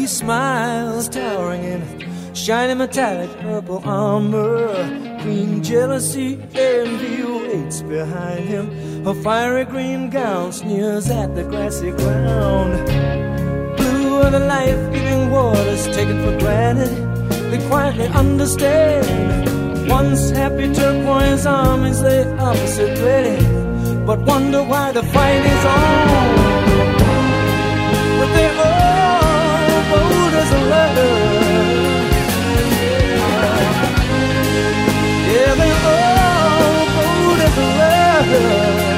he smiles, towering in shiny metallic purple armor. Queen jealousy, envy waits behind him. Her fiery green gown sneers at the grassy ground. Blue are the life-giving waters taken for granted. They quietly understand. Once happy turquoise armies lay opposite ready, but wonder why the fight is on. But they're all bold as a letter. Yeah, they're all bold as a letter.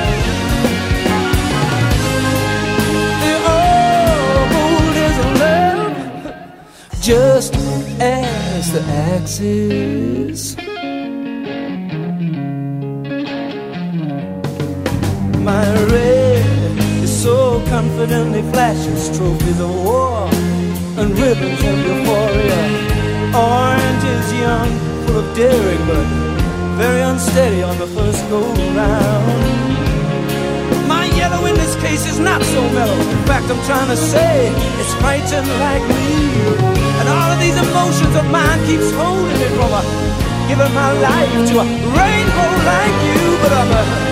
They're all bold as a letter. Just as the axis. My red is so confidently flashes trophies of war and ribbons of euphoria. Orange is young, full of daring, but very unsteady on the first go-round. My yellow in this case is not so mellow. In fact, I'm trying to say it's frightened like me. And all of these emotions of mine keeps holding me from giving my life to a rainbow like you. But I'm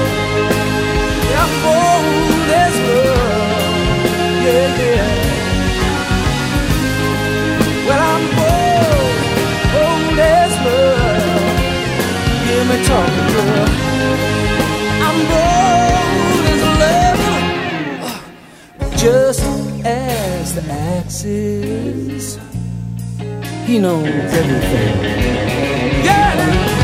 bold as love, yeah, yeah. Well, I'm bold as love. Hear me talking, girl. I'm bold as love. Just as the axis, he knows everything. Yeah.